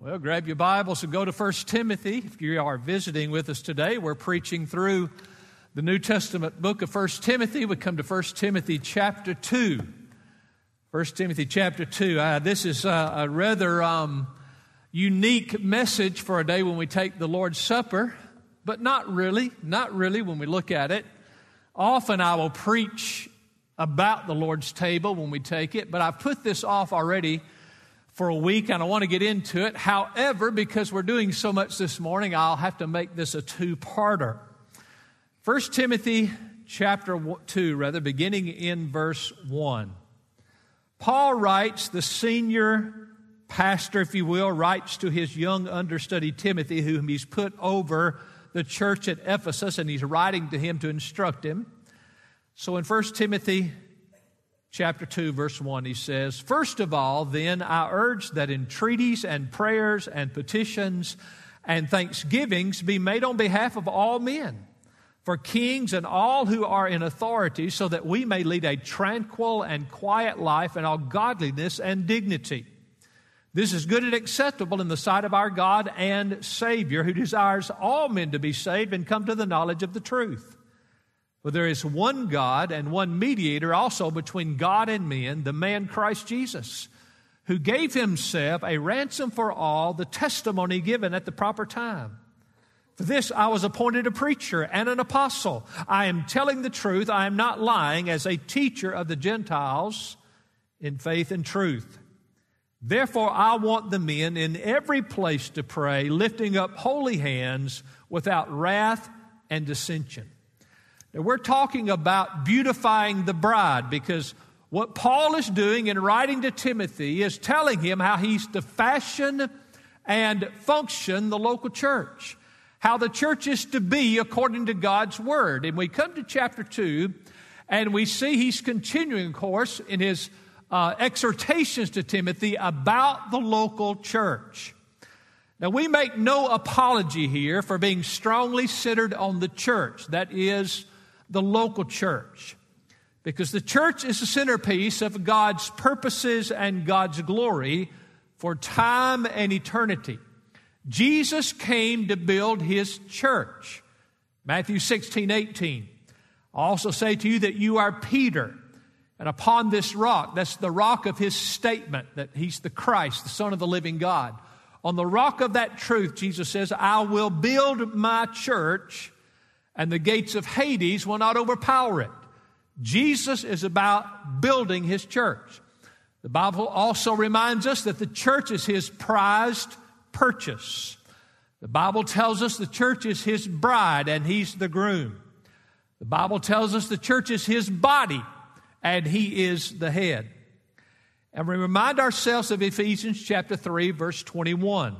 Well, grab your Bibles and go to 1 Timothy. If you are visiting with us today, we're preaching through the New Testament book of 1 Timothy. We come to 1 Timothy chapter 2. 1 Timothy chapter 2. This is a rather unique message for a day when we take the Lord's Supper, but not really when we look at it. Often I will preach about the Lord's table when we take it, but I've put this off already for a week, and I want to get into it. However, because we're doing so much this morning, I'll have to make this a two-parter. 1 Timothy chapter 2, beginning in verse 1. Paul writes, the senior pastor, if you will, writes to his young understudy Timothy, whom he's put over the church at Ephesus, and he's writing to him to instruct him. So in 1 Timothy chapter 2, verse 1, he says, "First of all, then, I urge that entreaties and prayers and petitions and thanksgivings be made on behalf of all men, for kings and all who are in authority, so that we may lead a tranquil and quiet life in all godliness and dignity. This is good and acceptable in the sight of our God and Savior, who desires all men to be saved and come to the knowledge of the truth. For there is one God and one mediator also between God and men, the man Christ Jesus, who gave himself a ransom for all, the testimony given at the proper time. For this I was appointed a preacher and an apostle. I am telling the truth. I am not lying, as a teacher of the Gentiles in faith and truth. Therefore I want the men in every place to pray, lifting up holy hands without wrath and dissension." Now, we're talking about beautifying the bride, because what Paul is doing in writing to Timothy is telling him how he's to fashion and function the local church, how the church is to be according to God's Word. And we come to chapter 2, and we see he's continuing, of course, in his exhortations to Timothy about the local church. Now, we make no apology here for being strongly centered on the church, that is, the local church, because the church is the centerpiece of God's purposes and God's glory for time and eternity. Jesus came to build His church. Matthew 16:18. I also say to you that you are Peter, and upon this rock, that's the rock of His statement that He's the Christ, the Son of the living God. On the rock of that truth, Jesus says, I will build my church, and the gates of Hades will not overpower it. Jesus is about building His church. The Bible also reminds us that the church is His prized purchase. The Bible tells us the church is His bride and He's the groom. The Bible tells us the church is His body and He is the head. And we remind ourselves of Ephesians chapter 3, verse 21.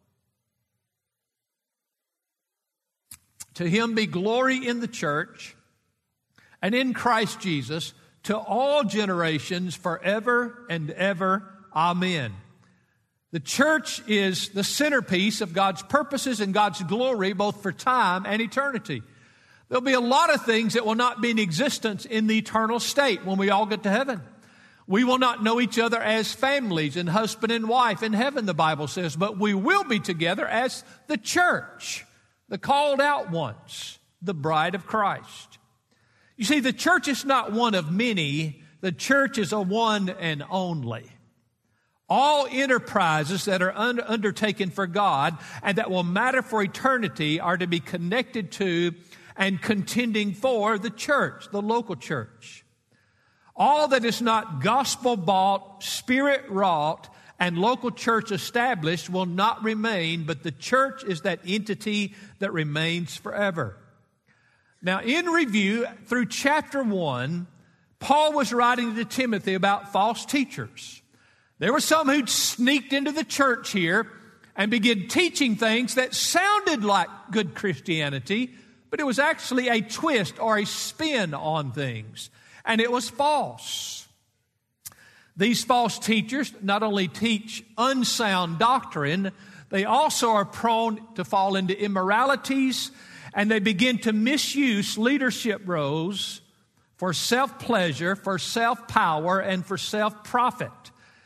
To Him be glory in the church and in Christ Jesus to all generations forever and ever. Amen. The church is the centerpiece of God's purposes and God's glory, both for time and eternity. There'll be a lot of things that will not be in existence in the eternal state when we all get to heaven. We will not know each other as families and husband and wife in heaven, the Bible says, but we will be together as the church, the called out ones, the bride of Christ. You see, the church is not one of many. The church is a one and only. All enterprises that are undertaken for God and that will matter for eternity are to be connected to and contending for the church, the local church. All that is not gospel-bought, spirit-wrought, and local church established will not remain, but the church is that entity that remains forever. Now, in review, through chapter 1, Paul was writing to Timothy about false teachers. There were some who'd sneaked into the church here and began teaching things that sounded like good Christianity, but it was actually a twist or a spin on things, and it was false. These false teachers not only teach unsound doctrine, they also are prone to fall into immoralities, and they begin to misuse leadership roles for self-pleasure, for self-power, and for self-profit.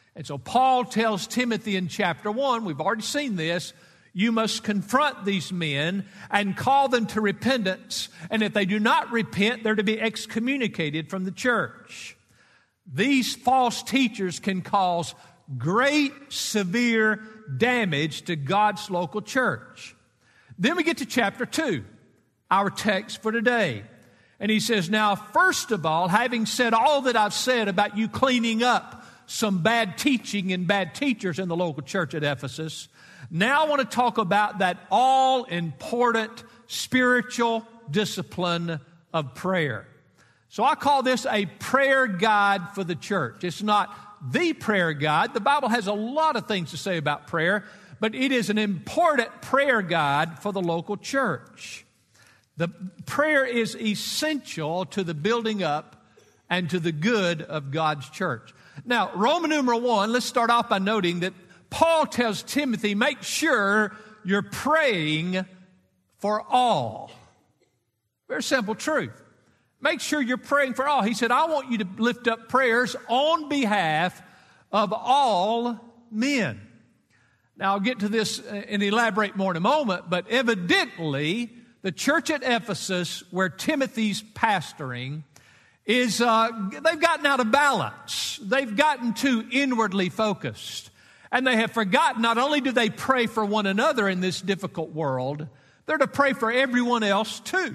And so Paul tells Timothy in chapter 1, we've already seen this, you must confront these men and call them to repentance. And if they do not repent, they're to be excommunicated from the church. These false teachers can cause great, severe damage to God's local church. Then we get to chapter 2, our text for today. And he says, now, first of all, having said all that I've said about you cleaning up some bad teaching and bad teachers in the local church at Ephesus, now I want to talk about that all-important spiritual discipline of prayer. So I call this a prayer guide for the church. It's not the prayer guide. The Bible has a lot of things to say about prayer, but it is an important prayer guide for the local church. The prayer is essential to the building up and to the good of God's church. Now, Roman numeral 1, let's start off by noting that Paul tells Timothy, make sure you're praying for all. Very simple truth. Make sure you're praying for all. He said, I want you to lift up prayers on behalf of all men. Now, I'll get to this and elaborate more in a moment, but evidently, the church at Ephesus, where Timothy's pastoring, is they've gotten out of balance. They've gotten too inwardly focused. And they have forgotten, not only do they pray for one another in this difficult world, they're to pray for everyone else too.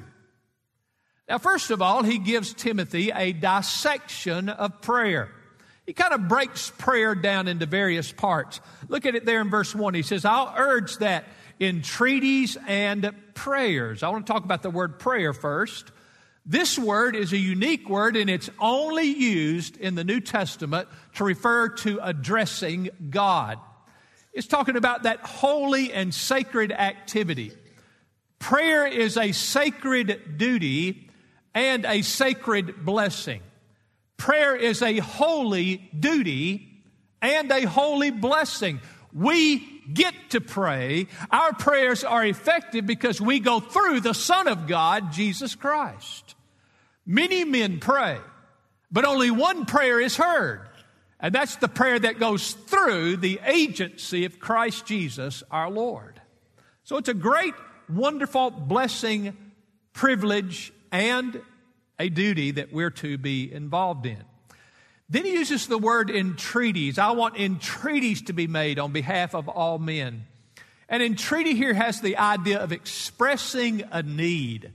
Now, first of all, he gives Timothy a dissection of prayer. He kind of breaks prayer down into various parts. Look at it there in verse 1. He says, I'll urge that entreaties and prayers. I want to talk about the word prayer first. This word is a unique word, and it's only used in the New Testament to refer to addressing God. It's talking about that holy and sacred activity. Prayer is a sacred duty and a sacred blessing. Prayer is a holy duty and a holy blessing. We get to pray. Our prayers are effective because we go through the Son of God, Jesus Christ. Many men pray, but only one prayer is heard. And that's the prayer that goes through the agency of Christ Jesus, our Lord. So it's a great, wonderful blessing, privilege, and a duty that we're to be involved in. Then he uses the word entreaties. I want entreaties to be made on behalf of all men. And entreaty here has the idea of expressing a need.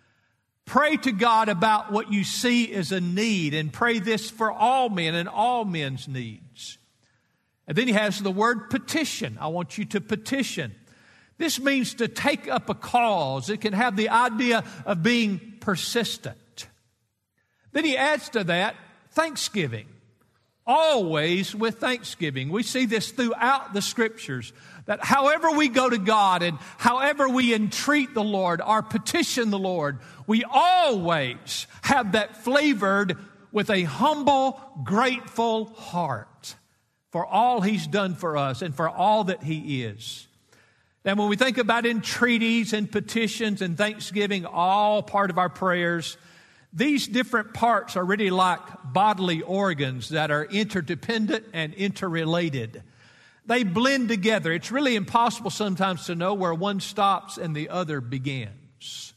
Pray to God about what you see as a need, and pray this for all men and all men's needs. And then he has the word petition. I want you to petition. This means to take up a cause. It can have the idea of being persistent. Then he adds to that thanksgiving. Always with thanksgiving. We see this throughout the Scriptures, that however we go to God and however we entreat the Lord or petition the Lord, we always have that flavored with a humble, grateful heart for all He's done for us and for all that He is. And when we think about entreaties and petitions and thanksgiving, all part of our prayers, these different parts are really like bodily organs that are interdependent and interrelated. They blend together. It's really impossible sometimes to know where one stops and the other begins.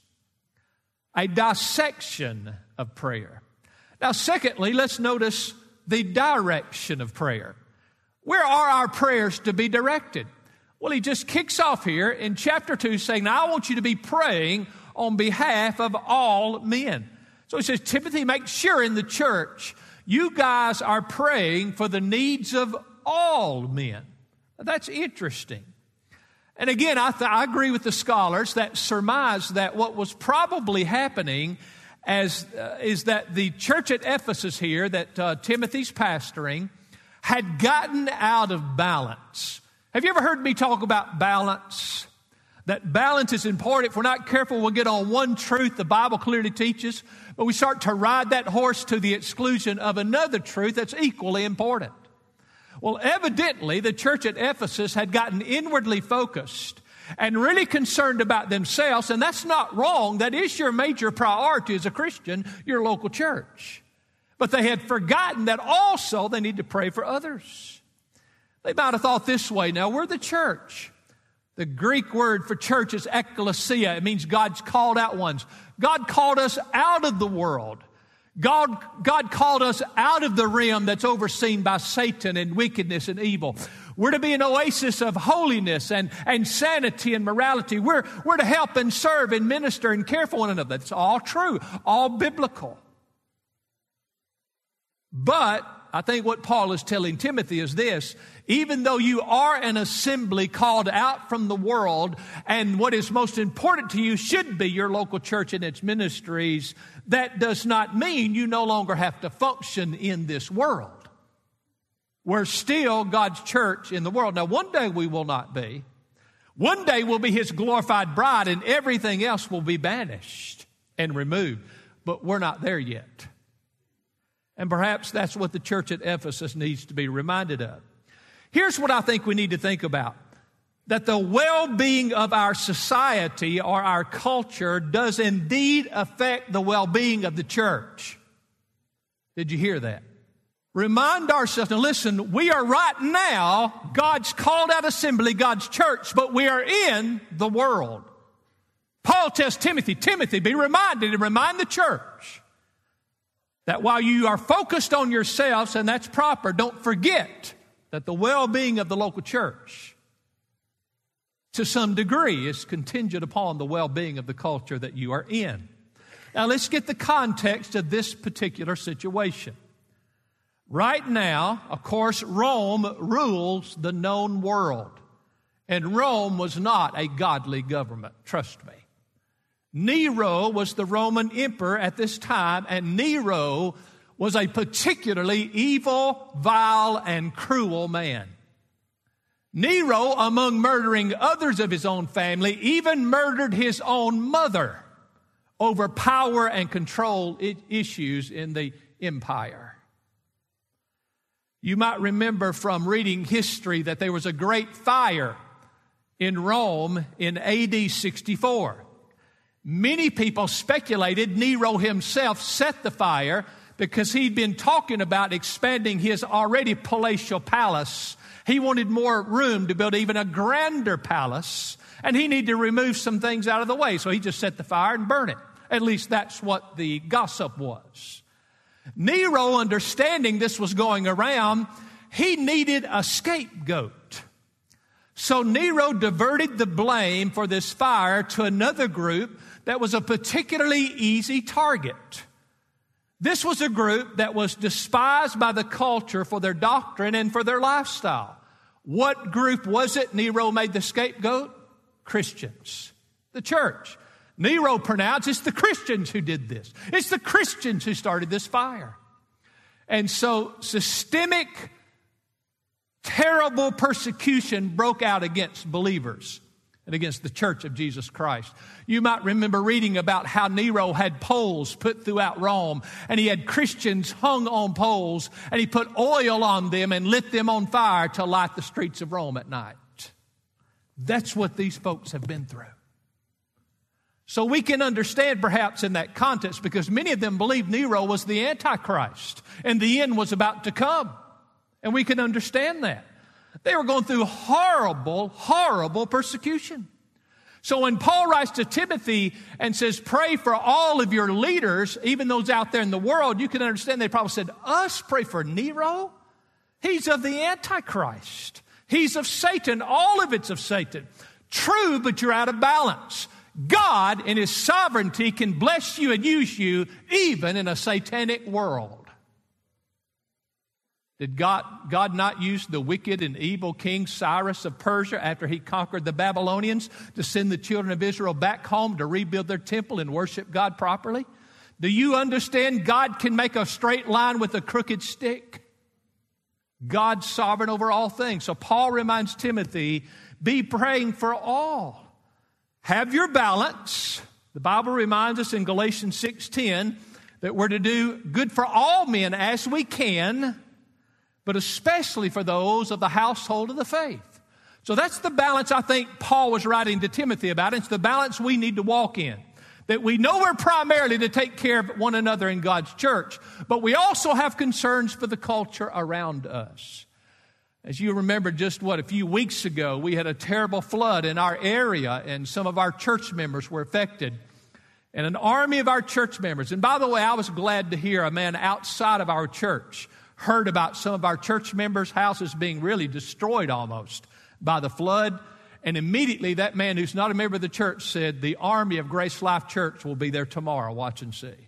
A dissection of prayer. Now, secondly, let's notice the direction of prayer. Where are our prayers to be directed? Well, he just kicks off here in chapter 2 saying, now I want you to be praying on behalf of all men. So he says, Timothy, make sure in the church you guys are praying for the needs of all men. That's interesting. And again, I agree with the scholars that surmise that what was probably happening is that the church at Ephesus here that Timothy's pastoring had gotten out of balance. Have you ever heard me talk about balance? That balance is important. If we're not careful, we'll get on one truth the Bible clearly teaches, but we start to ride that horse to the exclusion of another truth that's equally important. Well, evidently, the church at Ephesus had gotten inwardly focused and really concerned about themselves, and that's not wrong. That is your major priority as a Christian, your local church. But they had forgotten that also they need to pray for others. They might have thought this way. Now, we're the church. The Greek word for church is ekklesia. It means God's called out ones. God called us out of the world. God called us out of the realm that's overseen by Satan and wickedness and evil. We're to be an oasis of holiness and sanity and morality. We're to help and serve and minister and care for one another. That's all true, all biblical. But I think what Paul is telling Timothy is this: even though you are an assembly called out from the world, and what is most important to you should be your local church and its ministries, that does not mean you no longer have to function in this world. We're still God's church in the world. Now, one day we will not be. One day we'll be His glorified bride, and everything else will be banished and removed. But we're not there yet. And perhaps that's what the church at Ephesus needs to be reminded of. Here's what I think we need to think about: that the well-being of our society or our culture does indeed affect the well-being of the church. Did you hear that? Remind ourselves. Now listen, we are right now God's called out assembly, God's church, but we are in the world. Paul tells Timothy, be reminded, and remind the church that while you are focused on yourselves, and that's proper, don't forget that the well-being of the local church, to some degree, is contingent upon the well-being of the culture that you are in. Now, let's get the context of this particular situation. Right now, of course, Rome rules the known world. And Rome was not a godly government, trust me. Nero was the Roman emperor at this time, and Nero was a particularly evil, vile, and cruel man. Nero, among murdering others of his own family, even murdered his own mother over power and control issues in the empire. You might remember from reading history that there was a great fire in Rome in AD 64. Many people speculated Nero himself set the fire because he'd been talking about expanding his already palatial palace. He wanted more room to build even a grander palace, and he needed to remove some things out of the way. So he just set the fire and burned it. At least that's what the gossip was. Nero, understanding this was going around, he needed a scapegoat. So Nero diverted the blame for this fire to another group that was a particularly easy target. This was a group that was despised by the culture for their doctrine and for their lifestyle. What group was it Nero made the scapegoat? Christians, the church. Nero pronounced it's the Christians who did this. It's the Christians who started this fire. And so systemic, terrible persecution broke out against believers and against the church of Jesus Christ. You might remember reading about how Nero had poles put throughout Rome, and he had Christians hung on poles, and he put oil on them and lit them on fire to light the streets of Rome at night. That's what these folks have been through. So we can understand perhaps in that context, because many of them believed Nero was the Antichrist and the end was about to come. And we can understand that. They were going through horrible, horrible persecution. So when Paul writes to Timothy and says, pray for all of your leaders, even those out there in the world, you can understand they probably said, us pray for Nero? He's of the Antichrist. He's of Satan. All of it's of Satan. True, but you're out of balance. God, in His sovereignty, can bless you and use you even in a satanic world. Did God not use the wicked and evil King Cyrus of Persia after he conquered the Babylonians to send the children of Israel back home to rebuild their temple and worship God properly? Do you understand God can make a straight line with a crooked stick? God's sovereign over all things. So Paul reminds Timothy, be praying for all. Have your balance. The Bible reminds us in Galatians 6:10 that we're to do good for all men as we can, but especially for those of the household of the faith. So that's the balance I think Paul was writing to Timothy about. It's the balance we need to walk in. That we know we're primarily to take care of one another in God's church, but we also have concerns for the culture around us. As you remember, just a few weeks ago, we had a terrible flood in our area, and some of our church members were affected. And an army of our church members, and by the way, I was glad to hear a man outside of our church heard about some of our church members' houses being really destroyed almost by the flood. And immediately that man who's not a member of the church said, the army of Grace Life Church will be there tomorrow, watch and see.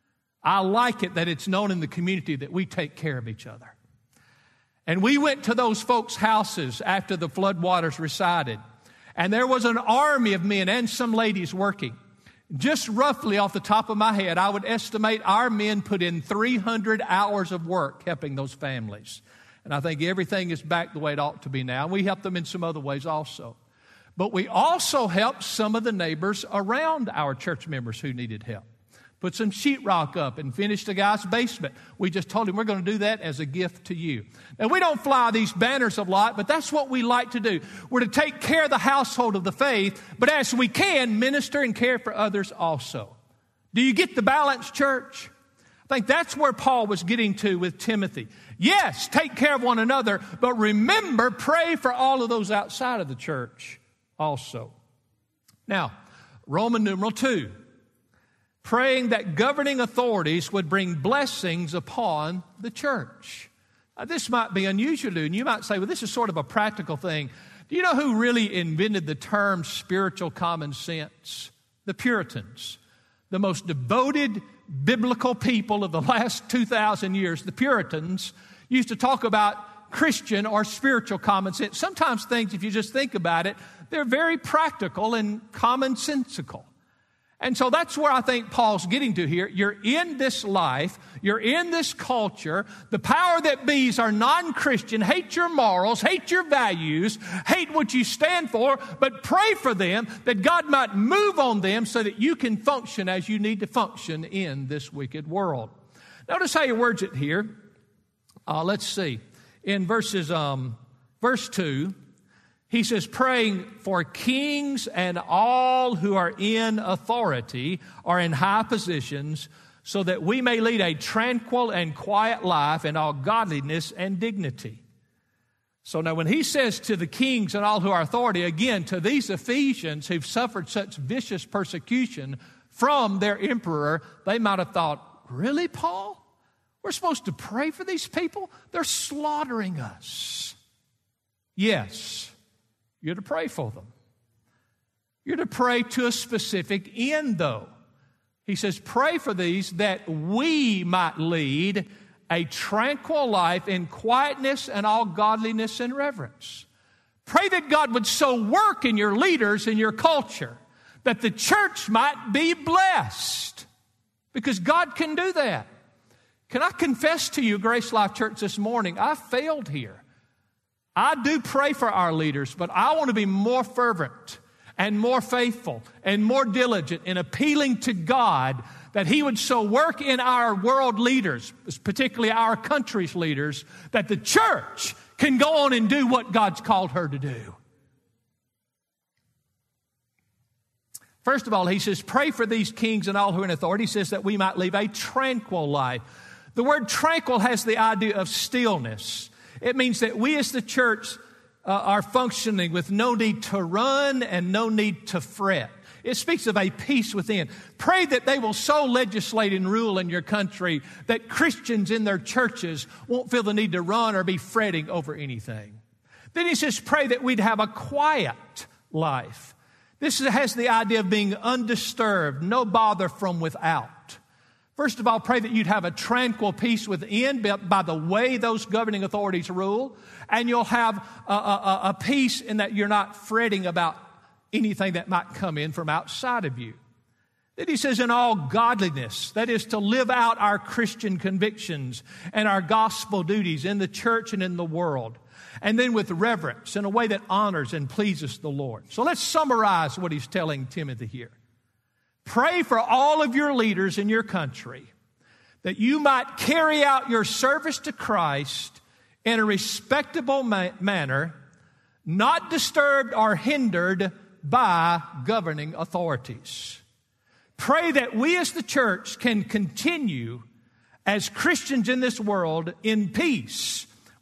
I like it that it's known in the community that we take care of each other. And we went to those folks' houses after the flood waters receded. And there was an army of men and some ladies working. Just roughly off the top of my head, I would estimate our men put in 300 hours of work helping those families. And I think everything is back the way it ought to be now. We help them in some other ways also. But we also helped some of the neighbors around our church members who needed help. Put some sheetrock up and finished the guy's basement. We just told him we're going to do that as a gift to you. Now, we don't fly these banners a lot, but that's what we like to do. We're to take care of the household of the faith, but as we can, minister and care for others also. Do you get the balance, church? I think that's where Paul was getting to with Timothy. Yes, take care of one another, but remember, pray for all of those outside of the church also. Now, Roman numeral 2. Praying that governing authorities would bring blessings upon the church. This might be unusual to you, and you might say, well, this is sort of a practical thing. Do you know who really invented the term spiritual common sense? The Puritans. The most devoted biblical people of the last 2,000 years, the Puritans, used to talk about Christian or spiritual common sense. Sometimes things, if you just think about it, they're very practical and commonsensical. And so that's where I think Paul's getting to here. You're in this life. You're in this culture. The power that be's are non-Christian, hate your morals, hate your values, hate what you stand for, but pray for them that God might move on them so that you can function as you need to function in this wicked world. Notice how he words it here. Let's see. In verse 2, he says, praying for kings and all who are in authority or in high positions, so that we may lead a tranquil and quiet life in all godliness and dignity. So now when he says to the kings and all who are authority, again, to these Ephesians who've suffered such vicious persecution from their emperor, they might have thought, really, Paul? We're supposed to pray for these people? They're slaughtering us. Yes. You're to pray for them. You're to pray to a specific end, though. He says, pray for these that we might lead a tranquil life in quietness and all godliness and reverence. Pray that God would so work in your leaders and your culture that the church might be blessed, because God can do that. Can I confess to you, Grace Life Church, this morning, I failed here. I do pray for our leaders, but I want to be more fervent and more faithful and more diligent in appealing to God that He would so work in our world leaders, particularly our country's leaders, that the church can go on and do what God's called her to do. First of all, he says, pray for these kings and all who are in authority. He says that we might live a tranquil life. The word tranquil has the idea of stillness. It means that we as the church are functioning with no need to run and no need to fret. It speaks of a peace within. Pray that they will so legislate and rule in your country that Christians in their churches won't feel the need to run or be fretting over anything. Then he says, pray that we'd have a quiet life. This has the idea of being undisturbed, no bother from without. First of all, pray that you'd have a tranquil peace within by the way those governing authorities rule. And you'll have a peace in that you're not fretting about anything that might come in from outside of you. Then he says, in all godliness, that is to live out our Christian convictions and our gospel duties in the church and in the world. And then with reverence, in a way that honors and pleases the Lord. So let's summarize what he's telling Timothy here. Pray for all of your leaders in your country that you might carry out your service to Christ in a respectable manner, not disturbed or hindered by governing authorities. Pray that we as the church can continue as Christians in this world in peace.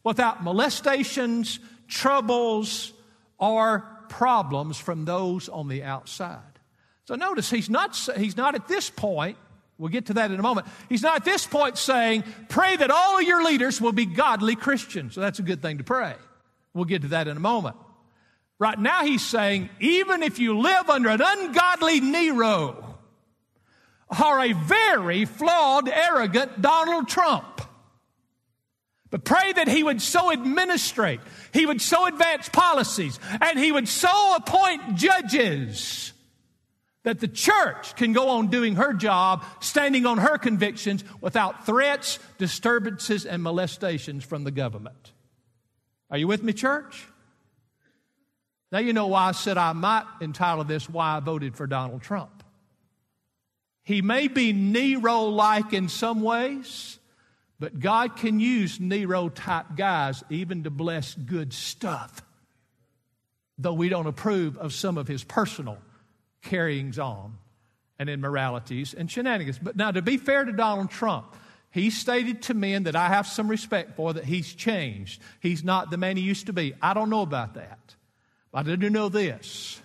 without molestations, troubles, or problems from those on the outside. So notice he's not at this point, we'll get to that in a moment, he's not at this point saying, pray that all of your leaders will be godly Christians. So that's a good thing to pray. We'll get to that in a moment. Right now he's saying, even if you live under an ungodly Nero or a very flawed, arrogant Donald Trump, but pray that he would so administrate, he would so advance policies, and he would so appoint judges that the church can go on doing her job, standing on her convictions without threats, disturbances, and molestations from the government. Are you with me, church? Now you know why I said I might entitle this, Why I Voted for Donald Trump. He may be Nero-like in some ways, but God can use Nero-type guys even to bless good stuff, though we don't approve of some of his personal carryings on and immoralities and shenanigans. But now, to be fair to Donald Trump, he stated to men that I have some respect for that he's changed. He's not the man he used to be. I don't know about that. But I do know this.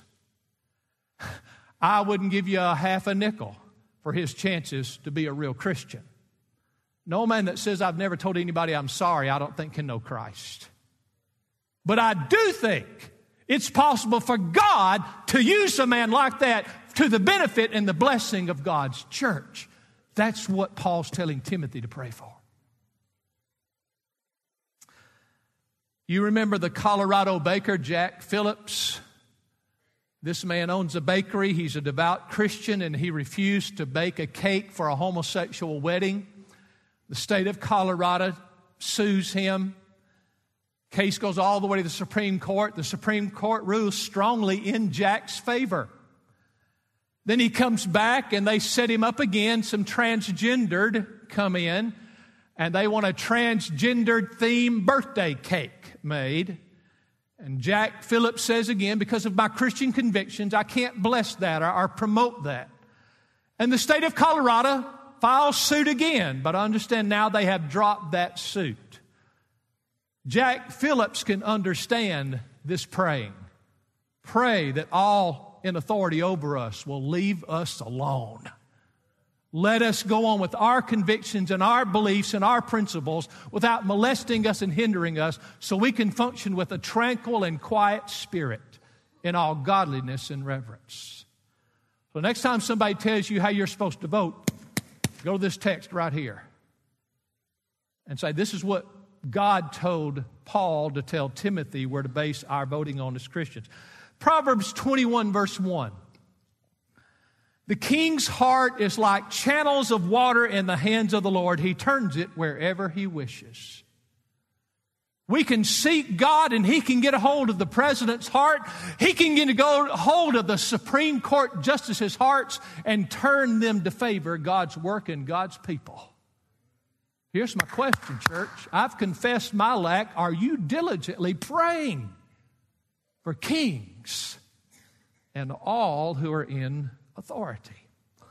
I wouldn't give you a half a nickel for his chances to be a real Christian. No man that says I've never told anybody I'm sorry, I don't think can know Christ. But I do think it's possible for God to use a man like that to the benefit and the blessing of God's church. That's what Paul's telling Timothy to pray for. You remember the Colorado baker, Jack Phillips? This man owns a bakery. He's a devout Christian, and he refused to bake a cake for a homosexual wedding. The state of Colorado sues him. Case goes all the way to the Supreme Court. The Supreme Court rules strongly in Jack's favor. Then he comes back and they set him up again. Some transgendered come in and they want a transgendered themed birthday cake made. And Jack Phillips says again, because of my Christian convictions, I can't bless that or promote that. And the state of Colorado files suit again, but I understand now they have dropped that suit. Jack Phillips can understand this praying. Pray that all in authority over us will leave us alone. Let us go on with our convictions and our beliefs and our principles without molesting us and hindering us, so we can function with a tranquil and quiet spirit in all godliness and reverence. So next time somebody tells you how you're supposed to vote, go to this text right here and say, this is what God told Paul to tell Timothy we're to base our voting on as Christians. Proverbs 21 verse 1. The king's heart is like channels of water in the hands of the Lord. He turns it wherever he wishes. We can seek God and he can get a hold of the president's heart. He can get a hold of the Supreme Court justices' hearts and turn them to favor God's work and God's people. Here's my question, church. I've confessed my lack. Are you diligently praying for kings and all who are in authority?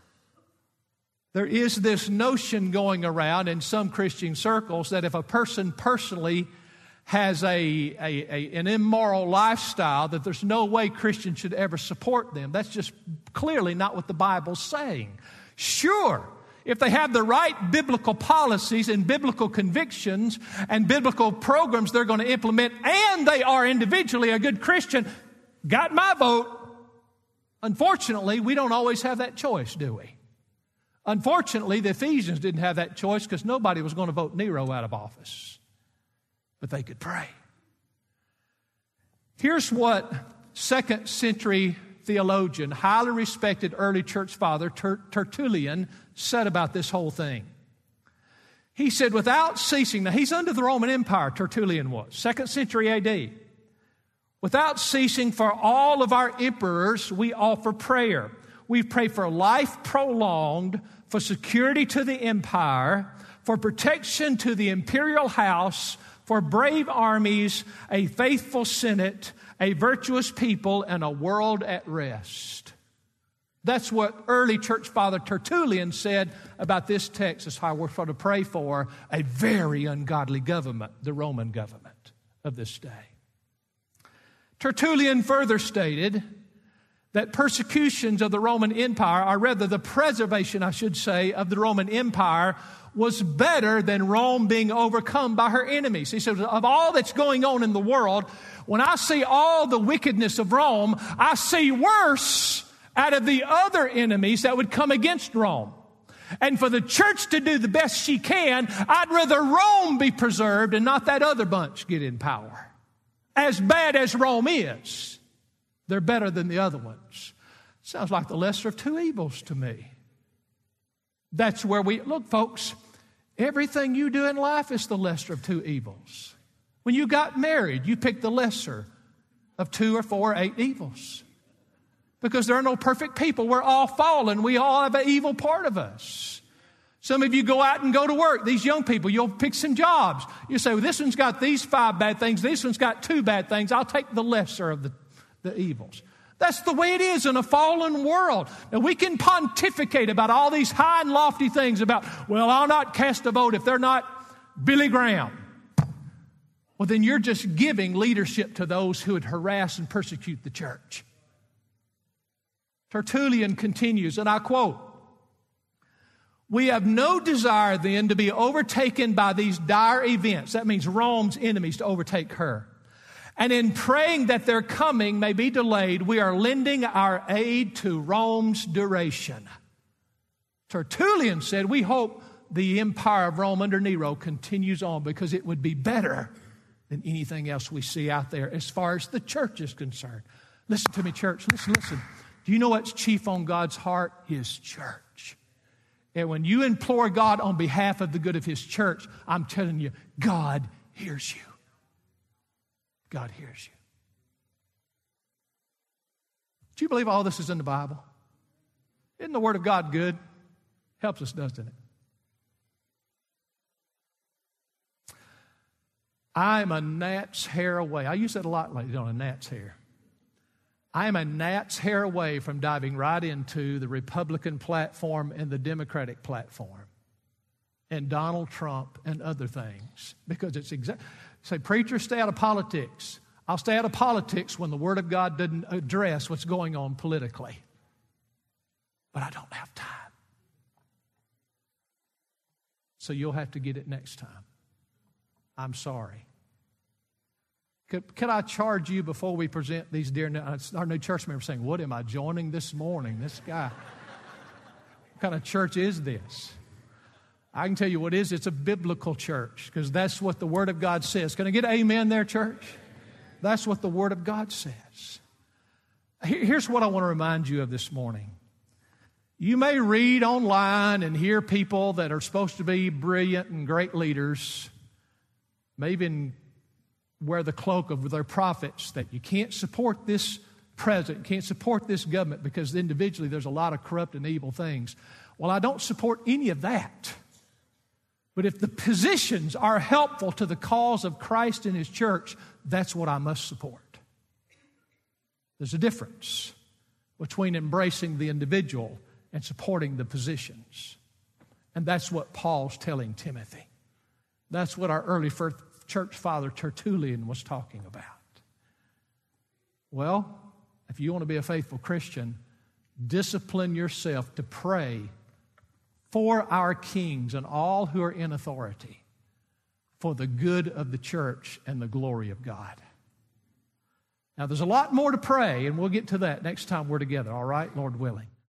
There is this notion going around in some Christian circles that if a person personally has an immoral lifestyle, that there's no way Christians should ever support them. That's just clearly not what the Bible's saying. Sure, if they have the right biblical policies and biblical convictions and biblical programs they're going to implement, and they are individually a good Christian, got my vote. Unfortunately, we don't always have that choice, do we? Unfortunately, the Ephesians didn't have that choice because nobody was going to vote Nero out of office. But they could pray. Here's what 2nd century theologian, highly respected early church father, Tertullian, said about this whole thing. He said, without ceasing, now he's under the Roman Empire, Tertullian was, 2nd century AD. Without ceasing, for all of our emperors, we offer prayer. We pray for life prolonged, for security to the empire, for protection to the imperial house, for brave armies, a faithful senate, a virtuous people, and a world at rest. That's what early church father Tertullian said about this text, is how we're supposed to pray for a very ungodly government, the Roman government of this day. Tertullian further stated that persecutions of the Roman Empire, or rather the preservation, I should say, of the Roman Empire was better than Rome being overcome by her enemies. He says, of all that's going on in the world, when I see all the wickedness of Rome, I see worse out of the other enemies that would come against Rome. And for the church to do the best she can, I'd rather Rome be preserved and not that other bunch get in power. As bad as Rome is, they're better than the other ones. Sounds like the lesser of two evils to me. That's where look, folks, everything you do in life is the lesser of two evils. When you got married, you picked the lesser of 2 or 4 or 8 evils. Because there are no perfect people. We're all fallen. We all have an evil part of us. Some of you go out and go to work. These young people, you'll pick some jobs. You say, well, this one's got these 5 bad things. This one's got 2 bad things. I'll take the lesser of the evils. That's the way it is in a fallen world. Now, we can pontificate about all these high and lofty things about, well, I'll not cast a vote if they're not Billy Graham. Well, then you're just giving leadership to those who would harass and persecute the church. Tertullian continues, and I quote, "We have no desire then to be overtaken by these dire events." That means Rome's enemies to overtake her. "And in praying that their coming may be delayed, we are lending our aid to Rome's duration." Tertullian said, we hope the empire of Rome under Nero continues on because it would be better than anything else we see out there as far as the church is concerned. Listen to me, church. Listen. Do you know what's chief on God's heart? His church. And when you implore God on behalf of the good of His church, I'm telling you, God hears you. God hears you. Do you believe all this is in the Bible? Isn't the Word of God good? Helps us, doesn't it? I'm a gnat's hair away. I use that a lot lately, don't I? Gnat's hair. I am a gnat's hair away from diving right into the Republican platform and the Democratic platform and Donald Trump and other things, because it's say, preacher, stay out of politics. I'll stay out of politics when the Word of God doesn't address what's going on politically. But I don't have time. So you'll have to get it next time. I'm sorry. Could I charge you before we present these dear, our new church members saying, what am I joining this morning? This guy, what kind of church is this? I can tell you what it is. It's a biblical church because that's what the Word of God says. Can I get an amen there, church? That's what the Word of God says. Here's what I want to remind you of this morning. You may read online and hear people that are supposed to be brilliant and great leaders, maybe wear the cloak of their prophets, that you can't support this president, can't support this government because individually there's a lot of corrupt and evil things. Well, I don't support any of that. But if the positions are helpful to the cause of Christ and His church, that's what I must support. There's a difference between embracing the individual and supporting the positions. And that's what Paul's telling Timothy. That's what our early first church father Tertullian was talking about. Well, if you want to be a faithful Christian, discipline yourself to pray for our kings and all who are in authority for the good of the church and the glory of God. Now, there's a lot more to pray, and we'll get to that next time we're together, all right, Lord willing.